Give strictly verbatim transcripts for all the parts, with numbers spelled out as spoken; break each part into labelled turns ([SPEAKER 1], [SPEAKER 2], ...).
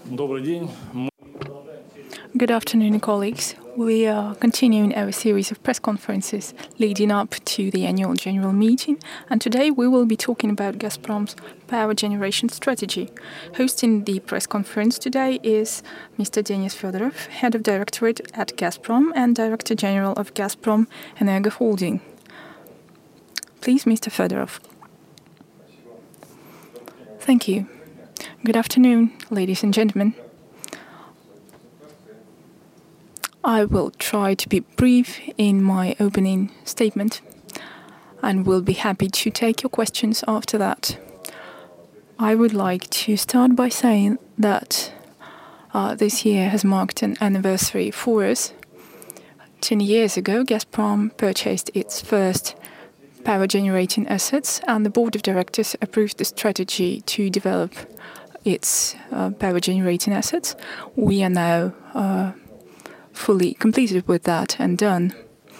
[SPEAKER 1] Добрый день.
[SPEAKER 2] Good afternoon, colleagues. We are continuing our series of press conferences leading up to the annual general meeting, and today we will be talking about Gazprom's power generation strategy. Hosting the press conference today is Mister Denis Fedorov, Head of Directorate at Gazprom and Director General of Gazprom Energo Holding. Please, Mister Fedorov. Thank you. Good afternoon, ladies and gentlemen. I will try to be brief in my opening statement and will be happy to take your questions after that. I would like to start by saying that uh, this year has marked an anniversary for us. Ten years ago, Gazprom purchased its first power generating assets, and the board of directors approved the strategy to develop its uh, power generating assets. We are now uh, fully completed with that and done.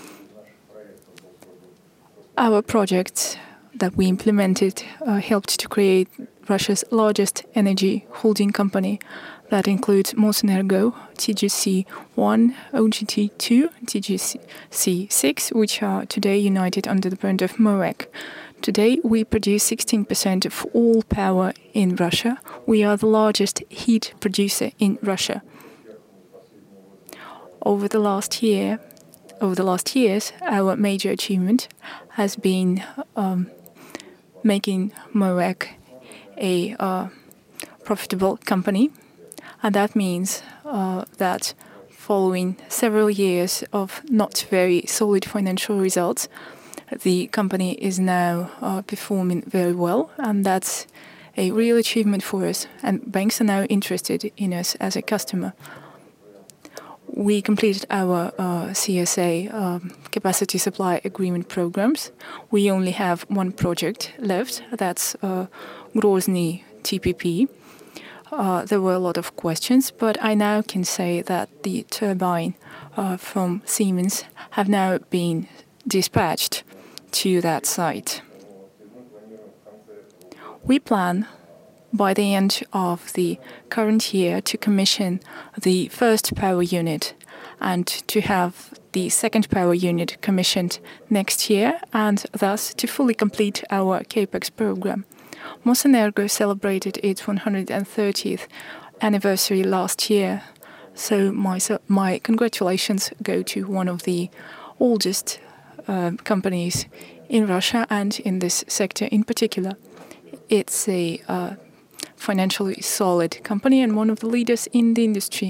[SPEAKER 2] Our projects that we implemented uh, helped to create Russia's largest energy holding company. That includes Mosenergo, T G C one, O G T two, T G C six, which are today united under the brand of MOEC. Today, we produce sixteen percent of all power in Russia. We are the largest heat producer in Russia. Over the last year, over the last years, our major achievement has been um, making MOEC a uh, profitable company, and that means uh, that following several years of not very solid financial results, the company is now uh, performing very well, and that's a real achievement for us, and banks are now interested in us as a customer. We completed our uh, C S A um, capacity supply agreement programs. We only have one project left, that's uh, Grozny T P P. Uh, there were a lot of questions, but I now can say that the turbine uh, from Siemens have now been dispatched to that site. We plan by the end of the current year to commission the first power unit and to have the second power unit commissioned next year, and thus to fully complete our CAPEX program. Mosenergo celebrated its one hundred thirtieth anniversary last year, so my, so my congratulations go to one of the oldest uh, companies in Russia and in this sector in particular. It's a uh, financially solid company and one of the leaders in the industry.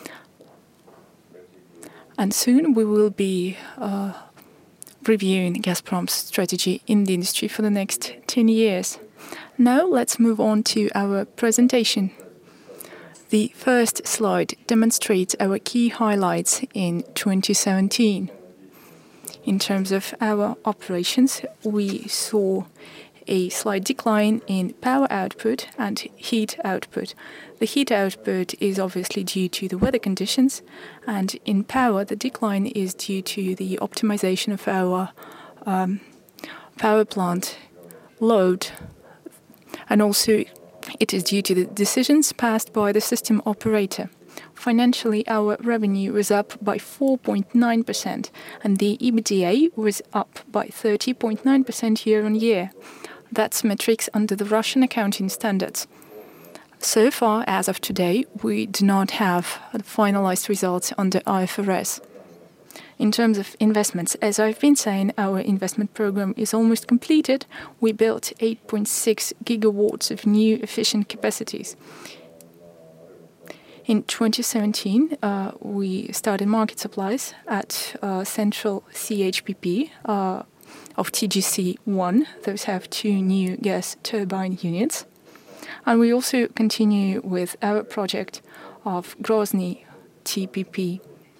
[SPEAKER 2] And soon we will be uh, reviewing Gazprom's strategy in the industry for the next ten years. Now let's move on to our presentation. The first slide demonstrates our key highlights in twenty seventeen. In terms of our operations, we saw a slight decline in power output and heat output. The heat output is obviously due to the weather conditions, and in power, the decline is due to the optimization of our um, power plant load, and also it is due to the decisions passed by the system operator. Financially, our revenue was up by four point nine percent, and the EBITDA was up by thirty point nine percent year on year. That's metrics under the Russian accounting standards. So far, as of today, we do not have finalized results under I F R S. In terms of investments, as I've been saying, our investment program is almost completed. We built eight point six gigawatts of new efficient capacities. In twenty seventeen, uh, we started market supplies at uh, Central C H P P uh, of T G C one. Those have two new gas turbine units. And we also continue with our project of Grozny T P P.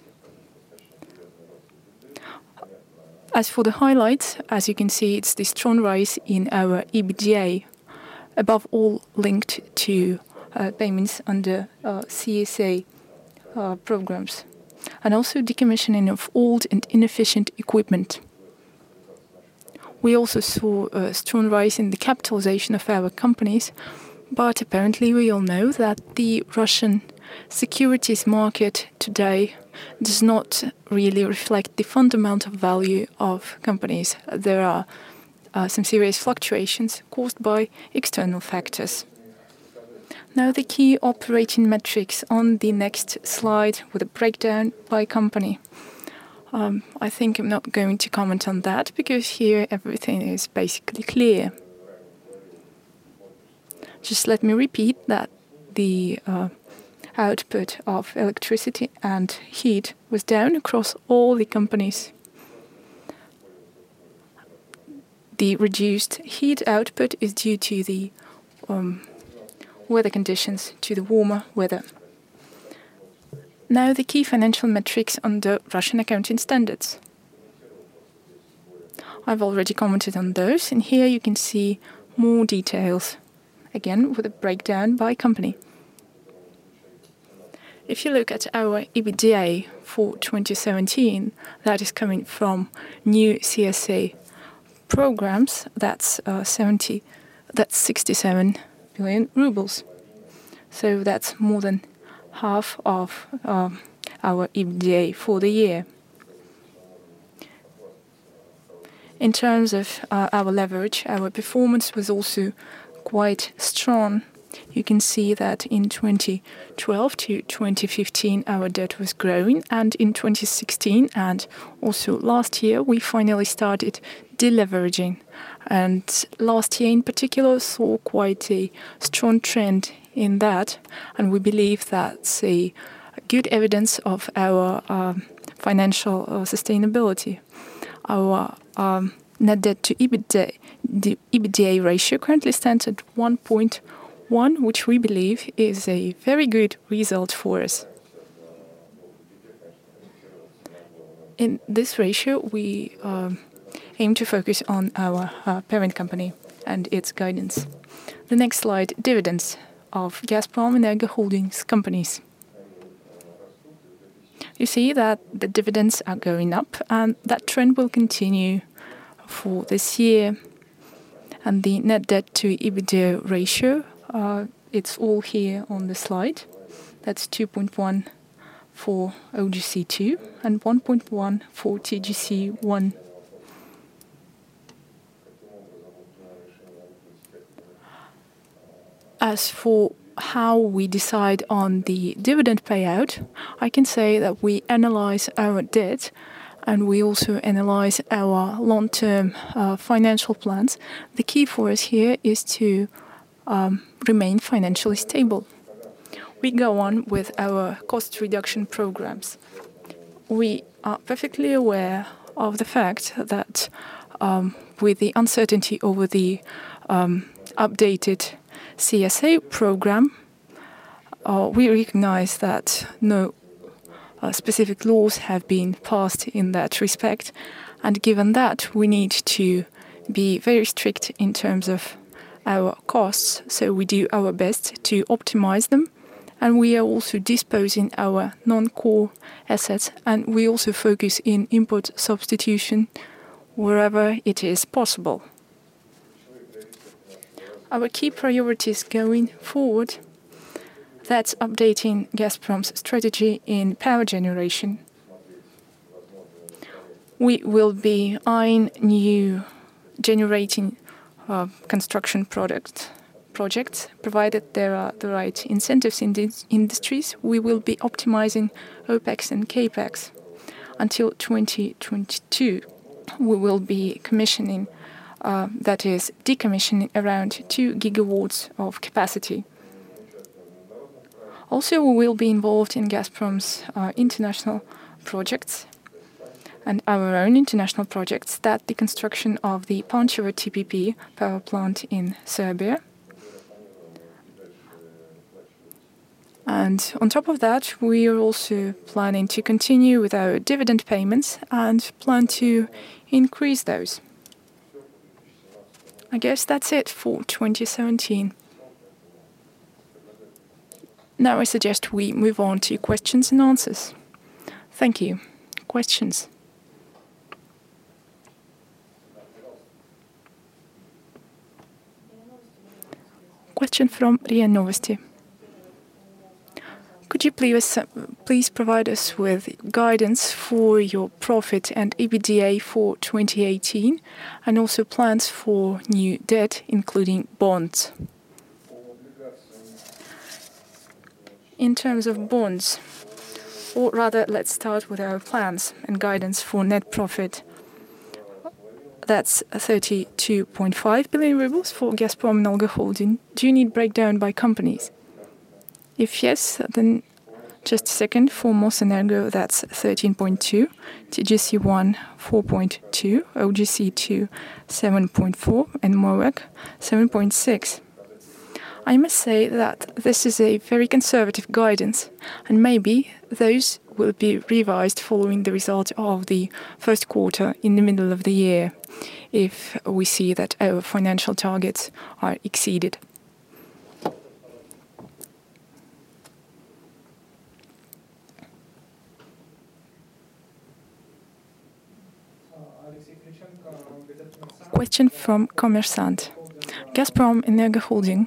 [SPEAKER 2] As for the highlights, as you can see, it's the strong rise in our EBITDA, above all linked to uh, payments under uh, C S A uh, programs, and also decommissioning of old and inefficient equipment. We also saw a strong rise in the capitalization of our companies, But apparently we all know that the Russian securities market today does not really reflect the fundamental value of companies. There are uh, some serious fluctuations caused by external factors. Now the key operating metrics on the next slide with a breakdown by company. Um, I think I'm not going to comment on that because here everything is basically clear. Just let me repeat that the uh, output of electricity and heat was down across all the companies. The reduced heat output is due to the um, weather conditions, to the warmer weather. Now the key financial metrics under Russian accounting standards. I've already commented on those, and here you can see more details, again with a breakdown by company. If you look at our EBITDA for twenty seventeen, that is coming from new C S A programs, that's uh, seventy, that's sixty-seven billion rubles. So that's more than half of um, our EBITDA for the year. In terms of uh, our leverage, our performance was also quite strong. You can see that in twenty twelve to twenty fifteen our debt was growing, and in twenty sixteen and also last year we finally started deleveraging. And last year in particular saw quite a strong trend in that, and we believe that's a good evidence of our um, financial uh, sustainability. Our um, net debt to EBITDA, the EBITDA ratio currently stands at one point one, which we believe is a very good result for us. In this ratio, we um, aim to focus on our uh, parent company and its guidance. The next slide, dividends of Gazprom Energo Holdings companies. You see that the dividends are going up, and that trend will continue for this year. And the net debt to EBITDA ratio, uh, it's all here on the slide. That's two point one for O G C two and one point one for T G C one. As for how we decide on the dividend payout, I can say that we analyze our debt and we also analyze our long-term uh, financial plans. The key for us here is to um, remain financially stable. We go on with our cost reduction programs. We are perfectly aware of the fact that um, with the uncertainty over the um, updated C S A program, uh, we recognize that no uh, specific laws have been passed in that respect, and given that, we need to be very strict in terms of our costs, so we do our best to optimize them, and we are also disposing our non-core assets, and we also focus in import substitution wherever it is possible. Our key priorities going forward, that's updating Gazprom's strategy in power generation. We will be eyeing new generating uh, construction product, projects, provided there are the right incentives in these industries. We will be optimizing OPEX and CAPEX. Until twenty twenty-two, we will be commissioning Uh, that is decommissioning around two gigawatts of capacity. Also, we will be involved in Gazprom's uh, international projects and our own international projects, that the construction of the Pančevo T P P power plant in Serbia. And on top of that, we are also planning to continue with our dividend payments and plan to increase those. I guess that's it for twenty seventeen. Now I suggest we move on to questions and answers. Thank you. Questions? Questions? Question from R I A Novosti. Could you please, please provide us with guidance for your profit and EBITDA for twenty eighteen and also plans for new debt, including bonds? In terms of bonds, or rather, let's start with our plans and guidance for net profit. That's thirty-two point five billion rubles for Gazprom Energo Holding. Do you need breakdown by companies? If yes, then just a second. For Mosenergo, that's thirteen point two, T G C one, four point two, O G C two, seven point four, and MOEC, seven point six. I must say that this is a very conservative guidance, and maybe those will be revised following the result of the first quarter in the middle of the year, if we see that our financial targets are exceeded. Question from Kommersant. Gazprom Energo Holding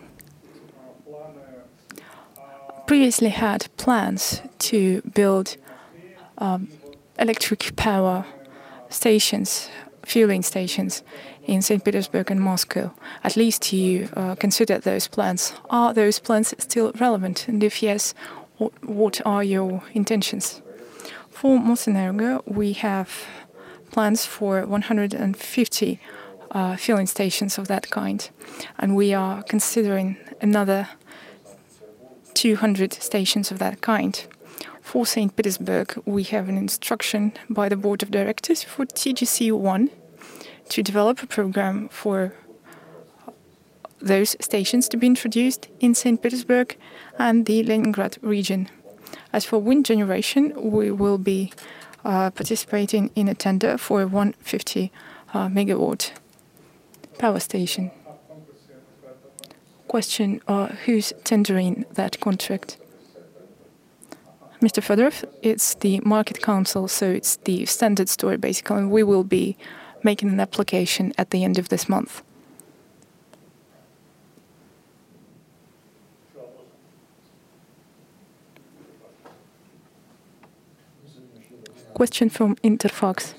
[SPEAKER 2] previously had plans to build um, electric power stations, fueling stations in Saint Petersburg and Moscow. At least you uh, consider those plans. Are those plans still relevant? And if yes, what are your intentions? For Mosenergo, we have plans for one hundred fifty uh, fueling stations of that kind, and we are considering another two hundred stations of that kind. For Saint Petersburg, we have an instruction by the Board of Directors for T G C one to develop a program for those stations to be introduced in Saint Petersburg and the Leningrad region. As for wind generation, we will be uh, participating in a tender for a one hundred fifty uh, megawatt power station. Question, uh, who's tendering that contract? Mister Fedorov, it's the Market Council, so it's the standard story, basically. We will be making an application at the end of this month. Question from Interfax.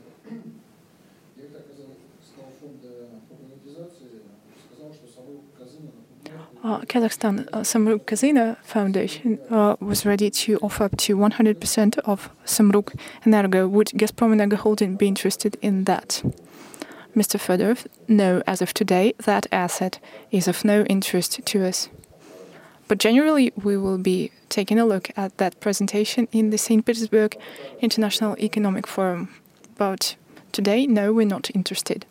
[SPEAKER 2] Uh, Kazakhstan uh, Samruk Kazyna Foundation uh, was ready to offer up to one hundred percent of Samruk Energo. Would Gazprom Energo Holding be interested in that? Mister Fedorov, no, as of today, that asset is of no interest to us. But generally, we will be taking a look at that presentation in the Saint Petersburg International Economic Forum. But today, no, we're not interested.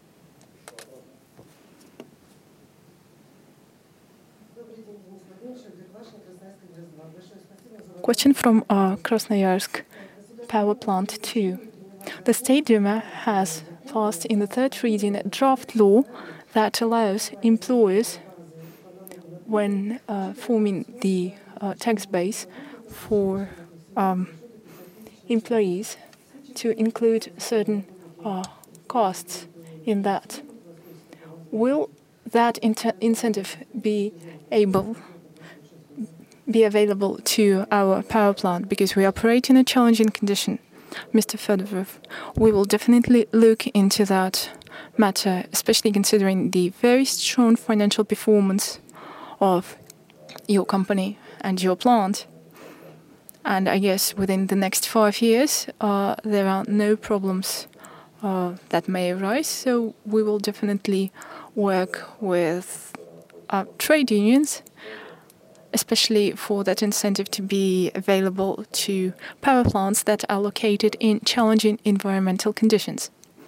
[SPEAKER 2] Question from uh, Krasnoyarsk Power Plant two. The State Duma has passed in the third reading a draft law that allows employers, when uh, forming the uh, tax base for um, employees, to include certain uh, costs in that. Will that incentive be able be available to our power plant, because we operate in a challenging condition? Mister Fedorov, we will definitely look into that matter, especially considering the very strong financial performance of your company and your plant. And I guess within the next five years, uh, there are no problems uh, that may arise. So we will definitely work with uh, trade unions, especially for that incentive to be available to power plants that are located in challenging environmental conditions.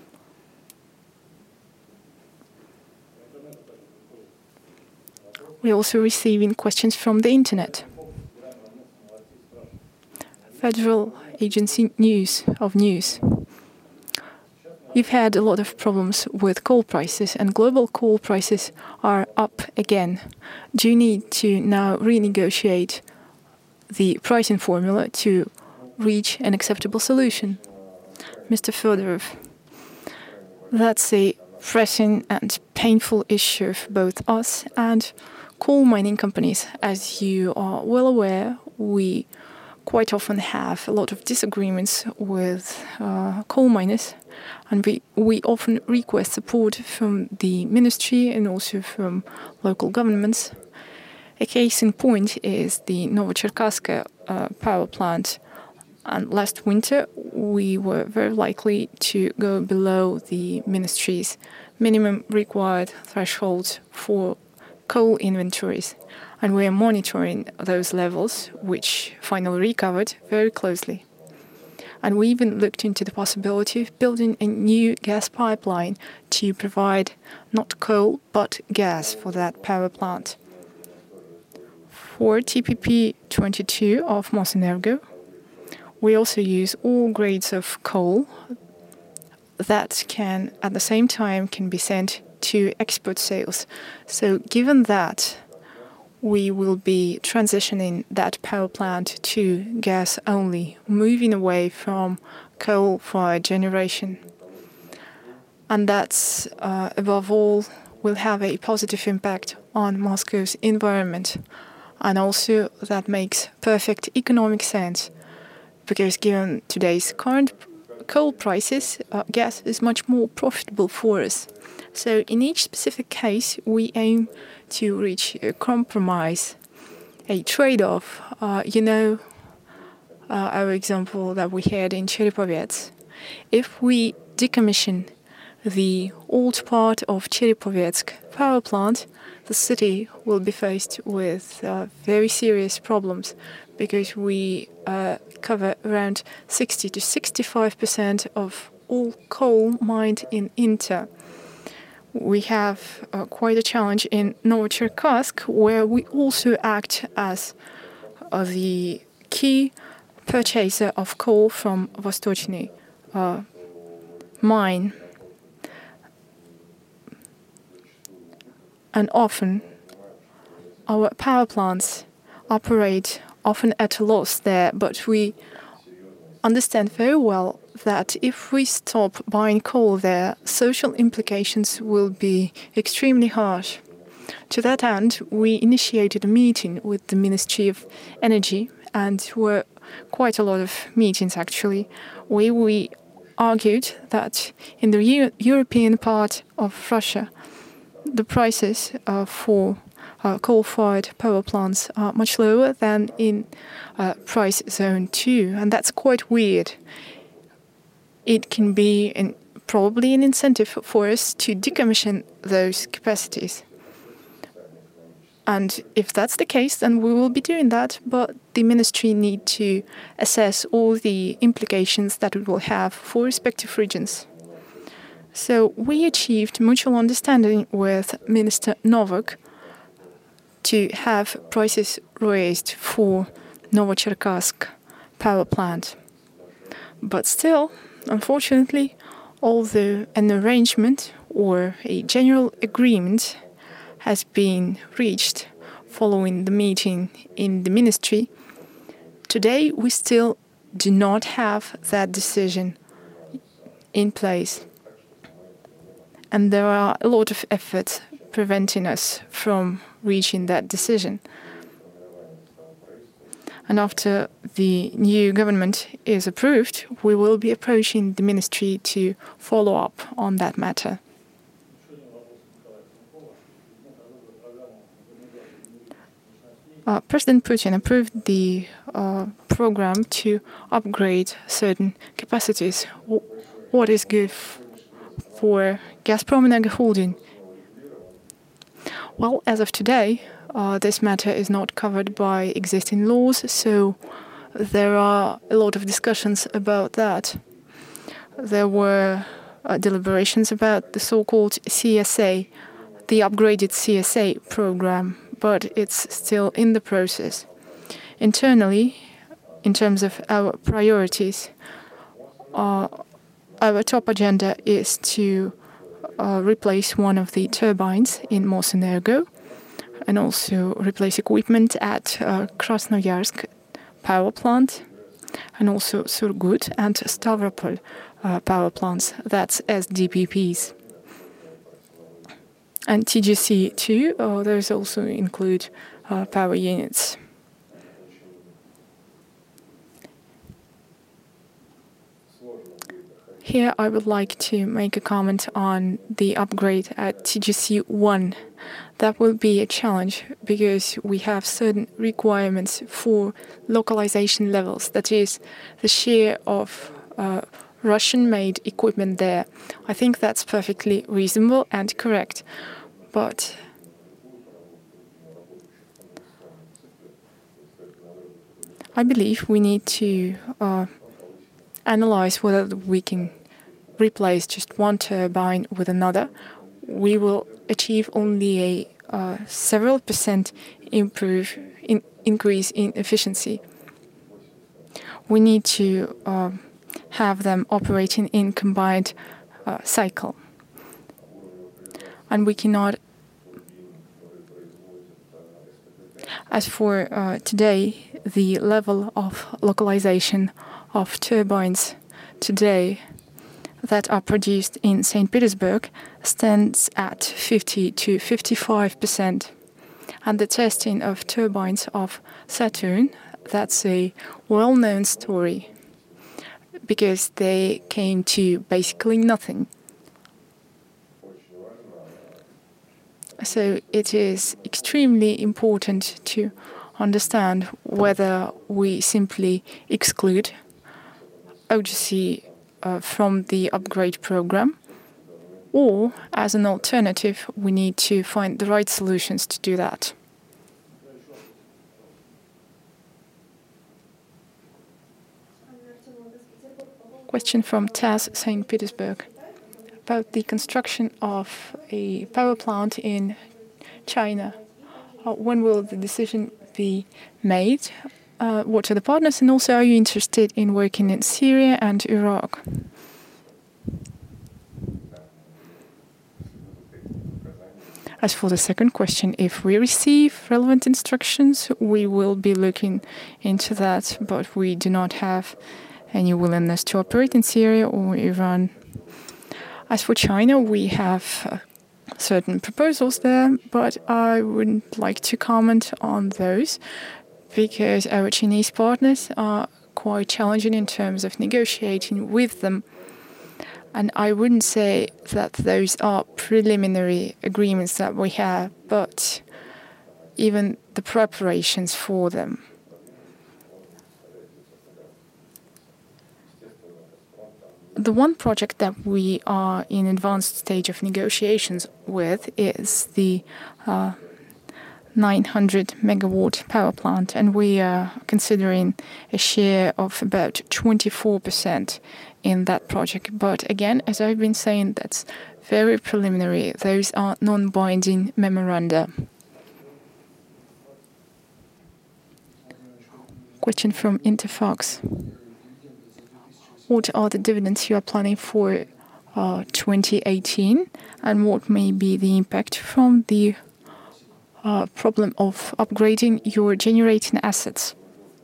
[SPEAKER 2] We're also receiving questions from the internet. Federal Agency News of News. You've had a lot of problems with coal prices, and global coal prices are up again. Do you need to now renegotiate the pricing formula to reach an acceptable solution? Mister Fedorov, that's a pressing and painful issue for both us and coal mining companies, as you are well aware, we quite often have a lot of disagreements with uh, coal miners, and we, we often request support from the ministry and also from local governments. A case in point is the Novocherkasska uh, power plant. And last winter, we were very likely to go below the ministry's minimum required threshold for coal inventories. And we are monitoring those levels, which finally recovered very closely. And we even looked into the possibility of building a new gas pipeline to provide not coal, but gas for that power plant. For T P P twenty-two of Mosenergo, we also use all grades of coal that can, at the same time, can be sent to export sales. So given that we will be transitioning that power plant to gas only, moving away from coal-fired generation. And that's, uh, above all, will have a positive impact on Moscow's environment. And also that makes perfect economic sense, because given today's current coal prices, uh, gas is much more profitable for us. So in each specific case, we aim to reach a compromise, a trade-off. Uh, you know, uh, our example that we had in Cherepavets. If we decommission the old part of Cherepovets power plant, the city will be faced with uh, very serious problems, because we uh, cover around sixty to sixty-five percent of all coal mined in Inter. We have uh, quite a challenge in Novocherkassk, where we also act as uh, the key purchaser of coal from Vostochny uh, mine. And often our power plants operate often at a loss there, but we understand very well that if we stop buying coal there, social implications will be extremely harsh. To that end, we initiated a meeting with the Ministry of Energy, and were quite a lot of meetings actually, where we argued that in the Euro- European part of Russia, the prices uh, for uh, coal-fired power plants are much lower than in uh, price zone two, and that's quite weird. It can be an, probably an incentive for us to decommission those capacities. And if that's the case, then we will be doing that, but the ministry need to assess all the implications that it will have for respective regions. So we achieved mutual understanding with Minister Novak to have prices raised for Novocherkassk power plant. But still, unfortunately, although an arrangement or a general agreement has been reached following the meeting in the ministry, today we still do not have that decision in place. And there are a lot of efforts preventing us from reaching that decision. And after the new government is approved, we will be approaching the ministry to follow up on that matter. Uh, President Putin approved the uh, program to upgrade certain capacities. W- what is good f- for Gazprom Energo Holding? Well, as of today, uh, this matter is not covered by existing laws, so there are a lot of discussions about that. There were uh, deliberations about the so-called C S A, the upgraded C S A program, but it's still in the process. Internally, in terms of our priorities, uh, our top agenda is to uh, replace one of the turbines in Mosenergo, and also replace equipment at uh, Krasnoyarsk power plant, and also Surgut and Stavropol uh, power plants. That's S D P Ps. And T G C two, uh, those also include uh, power units. Here I would like to make a comment on the upgrade at T G C one. That will be a challenge because we have certain requirements for localization levels, that is, the share of uh, Russian-made equipment there. I think that's perfectly reasonable and correct. But I believe we need to uh, analyze whether we can replace just one turbine with another. We will achieve only a uh, several percent improve in increase in efficiency. We need to uh, have them operating in combined uh, cycle, and we cannot. As for uh, today, the level of localization of turbines today that are produced in Saint Petersburg stands at fifty to fifty-five percent. And the testing of turbines of Saturn, that's a well-known story because they came to basically nothing. So it is extremely important to understand whether we simply exclude O G C uh, from the upgrade program, or as an alternative, we need to find the right solutions to do that. Question from TASS Saint Petersburg about the construction of a power plant in China. Uh, when will the decision be made? Uh, what are the partners? And also, are you interested in working in Syria and Iraq? As for the second question, if we receive relevant instructions, we will be looking into that, but we do not have any willingness to operate in Syria or Iran. As for China, we have uh, certain proposals there, but I wouldn't like to comment on those because our Chinese partners are quite challenging in terms of negotiating with them. And I wouldn't say that those are preliminary agreements that we have, but even the preparations for them. The one project that we are in advanced stage of negotiations with is the uh, nine hundred megawatt power plant, and we are considering a share of about twenty-four percent in that project. But again, as I've been saying, that's very preliminary. Those are non-binding memoranda. Question from Interfax. What are the dividends you are planning for uh, twenty eighteen, and what may be the impact from the uh, problem of upgrading your generating assets?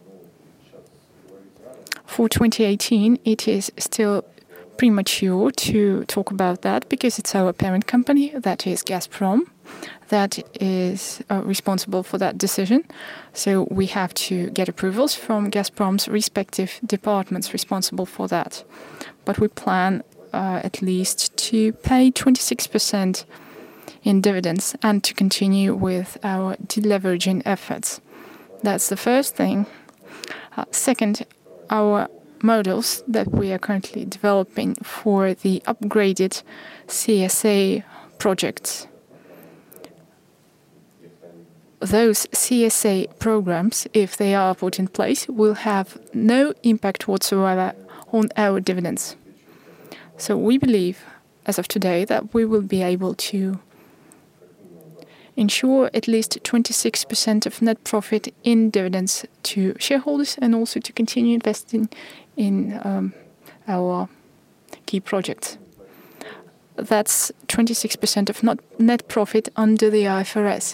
[SPEAKER 2] For twenty eighteen, it is still premature to talk about that because it's our parent company, that is Gazprom, that is uh, responsible for that decision. So we have to get approvals from Gazprom's respective departments responsible for that. But we plan uh, at least to pay twenty-six percent in dividends and to continue with our deleveraging efforts. That's the first thing. Uh, second, our models that we are currently developing for the upgraded C S A projects. Those C S A programs, if they are put in place, will have no impact whatsoever on our dividends. So we believe, as of today, that we will be able to ensure at least twenty-six percent of net profit in dividends to shareholders and also to continue investing in um, our key projects. That's twenty-six percent of not net profit under the I F R S.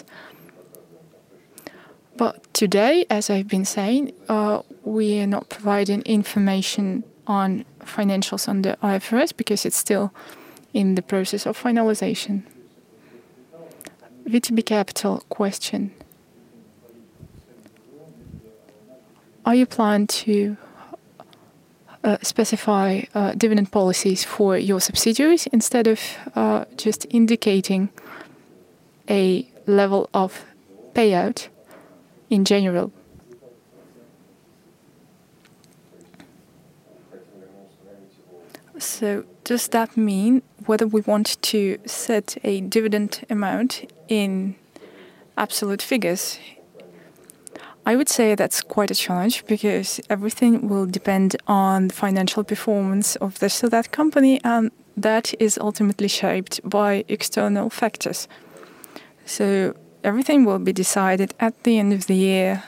[SPEAKER 2] But today, as I've been saying, uh, we are not providing information on financials under I F R S because it's still in the process of finalization. V T B Capital question. Are you planning to uh, specify uh, dividend policies for your subsidiaries instead of uh, just indicating a level of payout in general? So does that mean whether we want to set a dividend amount in absolute figures? I would say that's quite a challenge because everything will depend on the financial performance of this or that company, and that is ultimately shaped by external factors. So everything will be decided at the end of the year.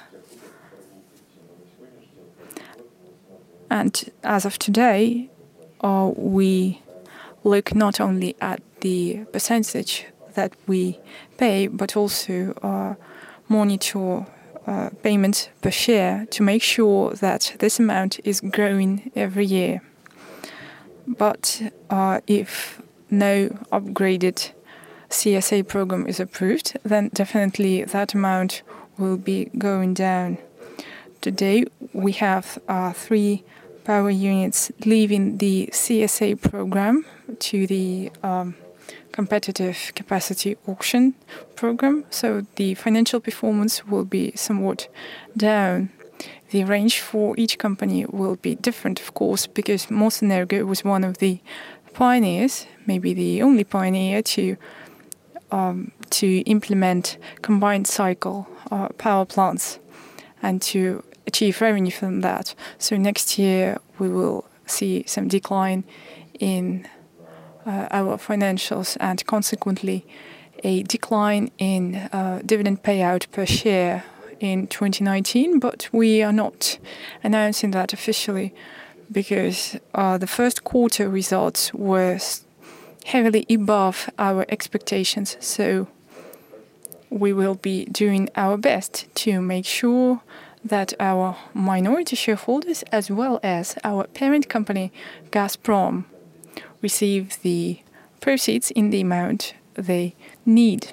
[SPEAKER 2] And as of today, uh, we look not only at the percentage that we pay, but also uh, monitor uh, payments per share to make sure that this amount is growing every year. But uh, if no upgraded C S A program is approved, then definitely that amount will be going down. Today we have uh, three power units leaving the C S A program to the um, competitive capacity auction program, so the financial performance will be somewhat down. The range for each company will be different, of course, because Mosenergo was one of the pioneers, maybe the only pioneer to um, to implement combined cycle uh, power plants and to achieve revenue from that. So next year we will see some decline in uh, our financials and consequently a decline in uh, dividend payout per share in twenty nineteen, but we are not announcing that officially because uh, the first quarter results were heavily above our expectations. So we will be doing our best to make sure that our minority shareholders, as well as our parent company, Gazprom, receive the proceeds in the amount they need.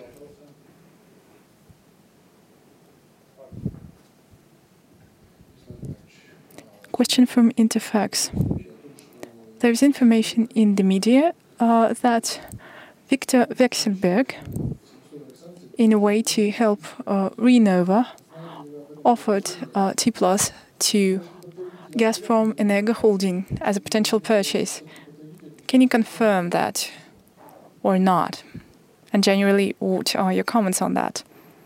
[SPEAKER 2] Question from Interfax. There is information in the media uh, that Viktor Vekselberg, in a way to help uh, Renova, offered uh, T plus to Gazprom Energo Holding as a potential purchase. Can you confirm that or not? And generally, what are your comments on that?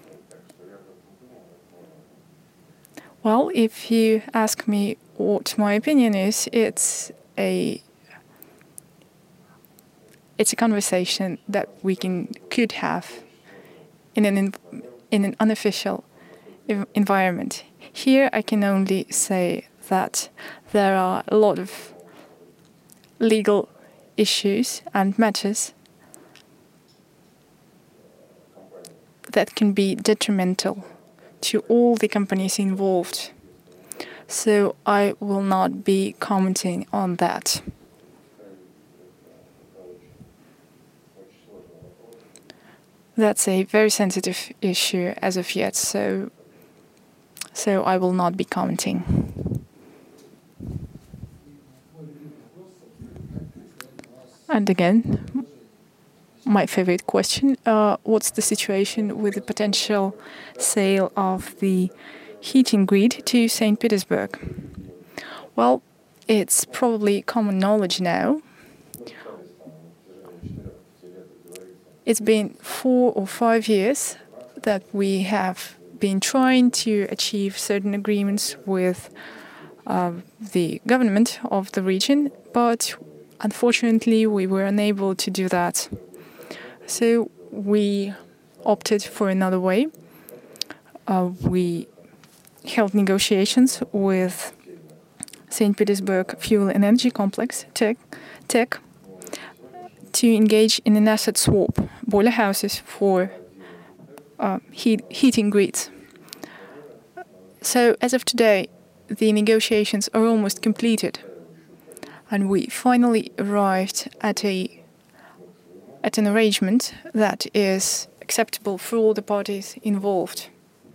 [SPEAKER 2] Well, if you ask me what my opinion is, it's a it's a conversation that we can could have in an in an unofficial environment. Here, I can only say that there are a lot of legal issues and matters that can be detrimental to all the companies involved. So I will not be commenting on that. That's a very sensitive issue as of yet, so so I will not be commenting. And again, my favorite question, uh, what's the situation with the potential sale of the heating grid to Saint Petersburg? Well, it's probably common knowledge now. It's been four or five years that we have been trying to achieve certain agreements with uh, the government of the region, but unfortunately we were unable to do that. So we opted for another way. Uh, we held negotiations with Saint Petersburg Fuel and Energy Complex, TEK, TEK, to engage in an asset swap, boiler houses for uh, heat, heating grids. So as of today, the negotiations are almost completed, and we finally arrived at a at an arrangement that is acceptable for all the parties involved.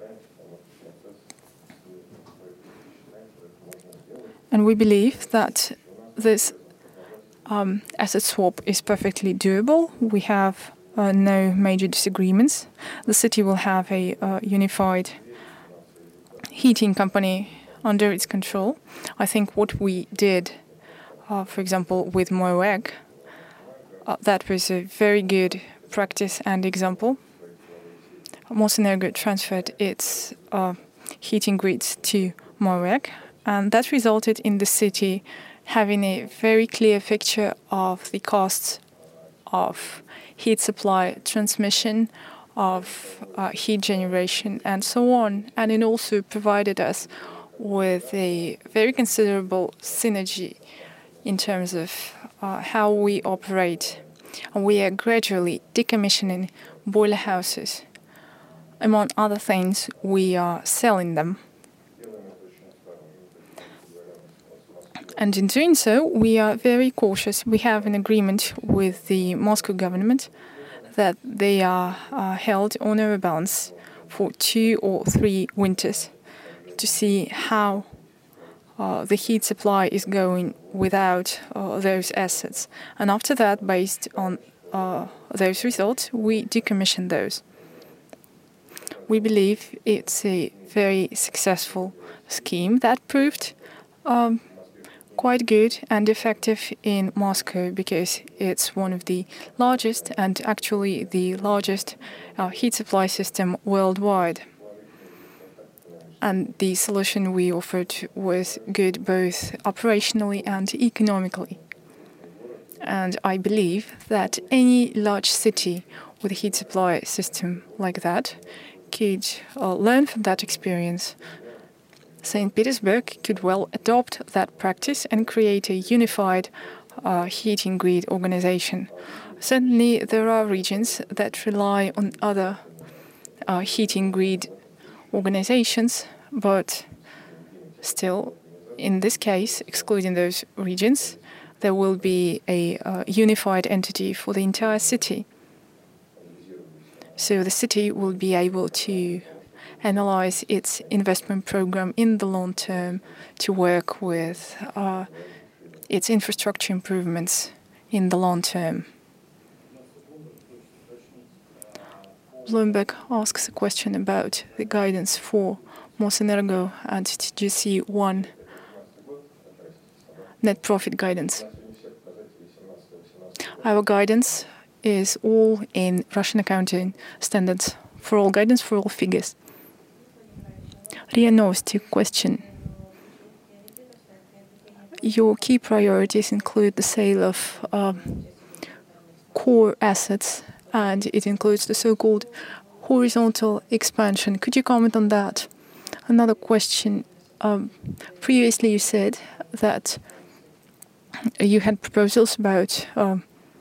[SPEAKER 2] And we believe that this um, asset swap is perfectly doable. We have uh, no major disagreements. The city will have a uh, unified heating company under its control. I think what we did, uh, for example, with MOEG, uh, that was a very good practice and example. Mosenergo transferred its uh, heating grids to MOEG, and that resulted in the city having a very clear picture of the costs of heat supply, transmission, of uh, heat generation, and so on. And it also provided us with a very considerable synergy in terms of uh, how we operate. And we are gradually decommissioning boiler houses. Among other things, we are selling them. And in doing so, we are very cautious. We have an agreement with the Moscow government that they are uh, held on our balance for two or three winters to see how uh, the heat supply is going without uh, those assets. And after that, based on uh, those results, we decommission those. We believe it's a very successful scheme that proved um, quite good and effective in Moscow because it's one of the largest and actually the largest uh, heat supply system worldwide. And the solution we offered was good both operationally and economically. And I believe that any large city with a heat supply system like that could uh, learn from that experience. Saint Petersburg could well adopt that practice and create a unified uh, heating grid organization. Certainly, there are regions that rely on other uh, heating grid organizations, but still, in this case, excluding those regions, there will be a uh, unified entity for the entire city. So the city will be able to analyze its investment program in the long term to work with uh, its infrastructure improvements in the long term. Bloomberg asks a question about the guidance for Mosenergo and T G C one net profit guidance. Our guidance is all in Russian accounting standards for all guidance, for all figures. Ria Novosti question. Your key priorities include the sale of um, core assets, and it includes the so-called horizontal expansion. Could you comment on that? Another question. Um, previously, you said that you had proposals about um,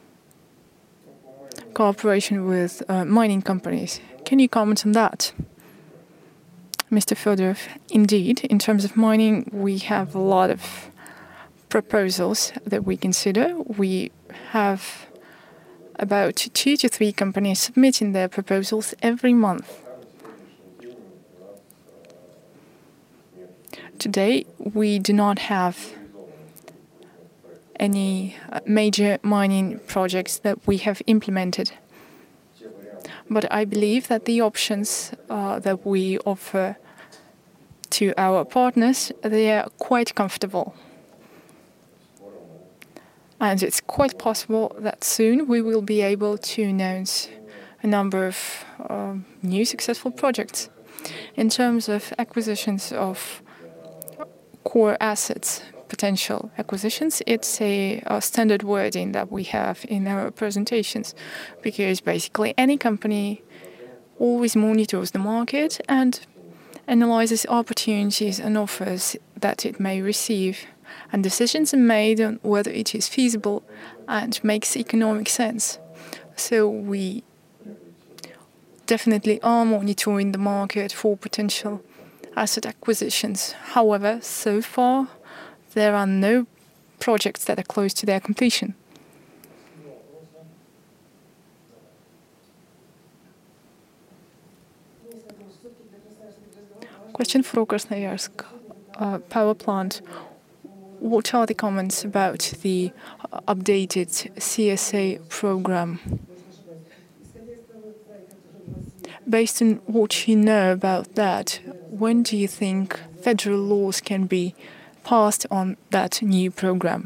[SPEAKER 2] cooperation with uh, mining companies. Can you comment on that? Mister Fedorov, indeed, in terms of mining, we have a lot of proposals that we consider. We have about two to three companies submitting their proposals every month. Today, we do not have any major mining projects that we have implemented. But I believe that the options uh, that we offer to our partners, they are quite comfortable. And it's quite possible that soon we will be able to announce a number of uh, new successful projects. In terms of acquisitions of core assets, potential acquisitions, it's a, a standard wording that we have in our presentations, because basically any company always monitors the market and analyzes opportunities and offers that it may receive, and decisions are made on whether it is feasible and makes economic sense. So we definitely are monitoring the market for potential asset acquisitions. However, so far, there are no projects that are close to their completion. Question for Krasnoyarsk uh, power plant. What are the comments about the uh, updated C S A program? Based on what you know about that, when do you think federal laws can be passed on that new program?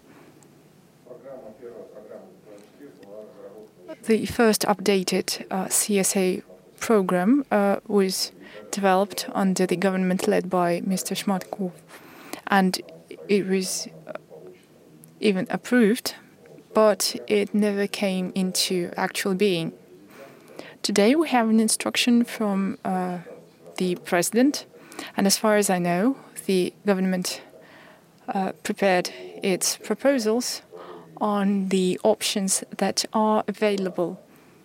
[SPEAKER 2] The first updated uh, C S A program uh, was developed under the government led by Mister Shmatkov, and it was even approved, but it never came into actual being. Today we have an instruction from uh, the president, and as far as I know, the government uh, prepared its proposals on the options that are available.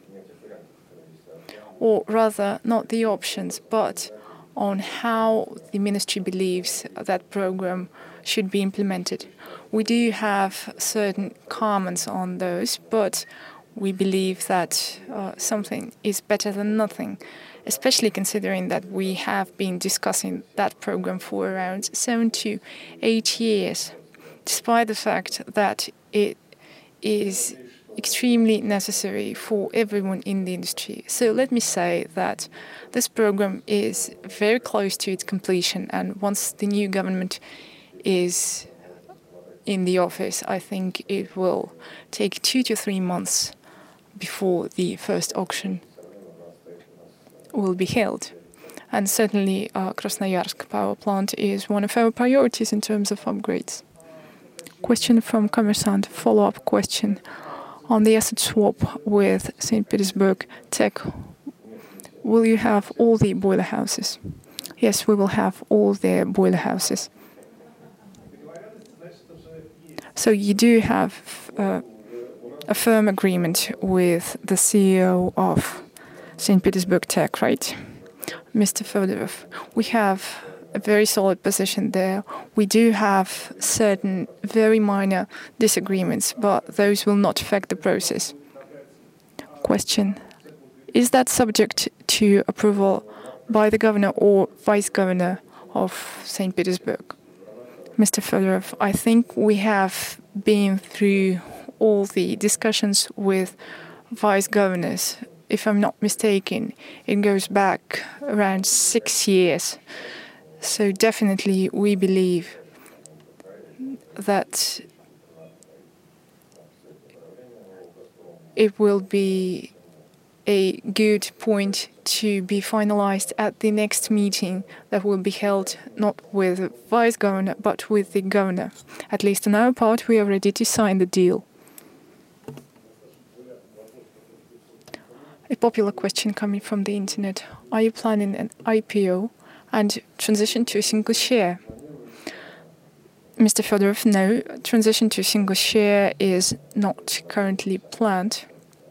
[SPEAKER 2] Or rather, not the options, but on how the ministry believes that program should be implemented. We do have certain comments on those, but we believe that uh, something is better than nothing, especially considering that we have been discussing that program for around seven to eight years, despite the fact that it is extremely necessary for everyone in the industry. So let me say that this program is very close to its completion, and once the new government is in the office, I think it will take two to three months before the first auction will be held. And certainly uh, Krasnoyarsk power plant is one of our priorities in terms of upgrades. Question from Kommersant, follow-up question. On the asset swap with Saint Petersburg Tech, will you have all the boiler houses? Yes, we will have all the boiler houses. So you do have uh, a firm agreement with the C E O of Saint Petersburg Tech, right? Mister Fedorov, we have a very solid position there. We do have certain very minor disagreements, but those will not affect the process. Question. Is that subject to approval by the governor or vice governor of Saint Petersburg? Mister Fedorov, I think we have been through all the discussions with vice governors. If I'm not mistaken, it goes back around six years. So definitely we believe that it will be a good point to be finalized at the next meeting that will be held not with the vice governor but with the governor. At least on our part, we are ready to sign the deal. A popular question coming from the internet. Are you planning an I P O and transition to a single share? Mister Fedorov, no, transition to a single share is not currently planned.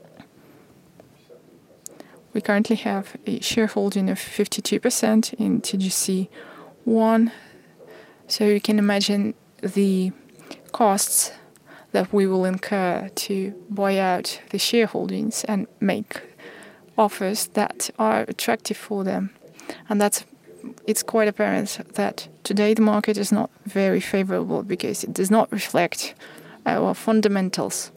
[SPEAKER 2] We currently have a shareholding of fifty-two percent in T G C one, so you can imagine the costs that we will incur to buy out the shareholdings and make offers that are attractive for them. And that's it's quite apparent that today the market is not very favorable because it does not reflect our fundamentals.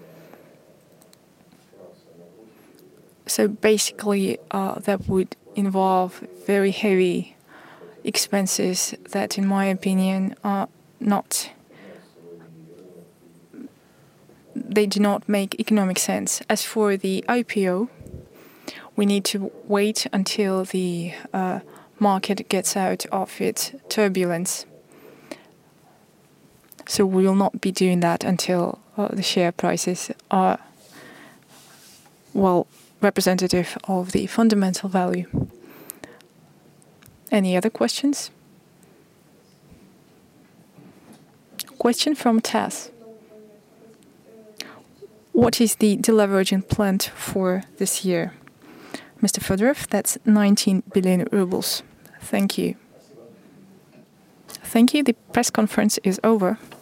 [SPEAKER 2] So basically, uh, that would involve very heavy expenses that, in my opinion, are not, they do not make economic sense. As for the I P O, we need to wait until the uh, market gets out of its turbulence. So we will not be doing that until uh, the share prices are, well, representative of the fundamental value. Any other questions? Question from Taz. What is the deleveraging plan for this year? Mister Fedorov, that's nineteen billion rubles. Thank you. Thank you. The press conference is over.